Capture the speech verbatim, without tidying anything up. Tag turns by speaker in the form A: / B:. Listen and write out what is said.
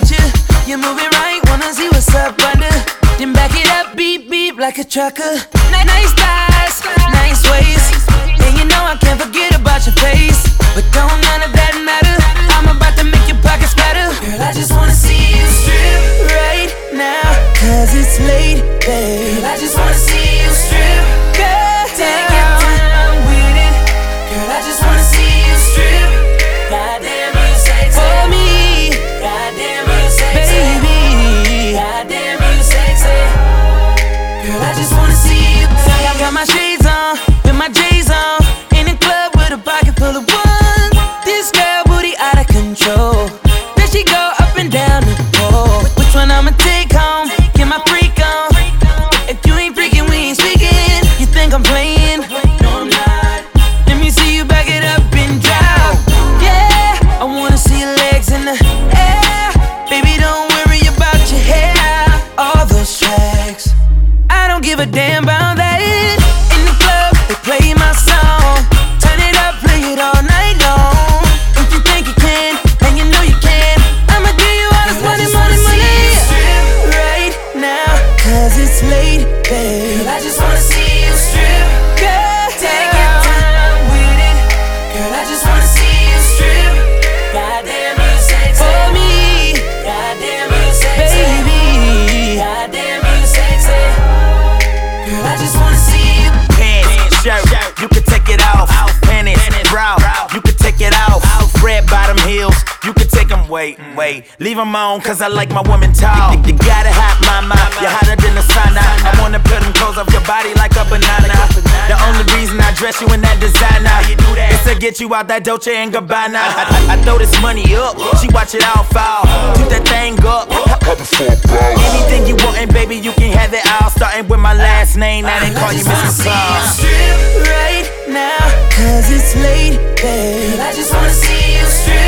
A: about you. You move it right, wanna see what's up under. Then back it up, beep beep like a trucker. Nice thighs, nice waist, and you know I can't forget about your face. But don't none of that matter. I'm about to make your pockets better. Girl, I just wanna see you strip right now, cause it's late, babe. Girl, I just wanna see you strip. Girl, take your time with it. Girl, I just wanna see you strip. Goddamn, you sexy for me. Goddamn, you sexy, baby. Goddamn, you sexy. Girl, I just wanna see you. I got my shades on, with my J's on, in the club with a pocket full of ones. This girl booty out of control. Then she go up and down the pole. Which one I'ma take home? Get my freak on. If you ain't freaking, we ain't speaking. You think I'm playing? No, I'm not. Let me see you back it up and drop. Yeah, I wanna see your legs in the air. Baby, don't worry about your hair. All those tracks, I don't give a damn about that. In the club, they play my song. Turn it up, play it all night long. If you think you can, and you know you can, I'ma give you all this money, money, money. Right now, cause it's late, babe. Girl, I just wanna see you strip. Girl, take your time with it. Girl, I just wanna see you strip. Goddamn, you sexy for me. Goddamn, you sexy, baby. Goddamn, you sexy. Girl, I just wanna see you.
B: Pants, shirt, you can take it off. Panties, bra, you can take it off. Red bottom heels, you can take them. Wait, wait, leave them on, cause I like my women tall. You, you got it hot, mama, you're hotter than the sauna. I wanna put them clothes off your body like a banana. The only reason I dress you in that designer is to get you out that Dolce and Gabbana. I, I, I throw this money up, she watch it all fall. Shoot that thing up. Anything you want, and baby, you can have it all. Starting with my last name, now they call you Mister Claus.
A: Strip right now, cause it's late, babe. I just wanna see you strip.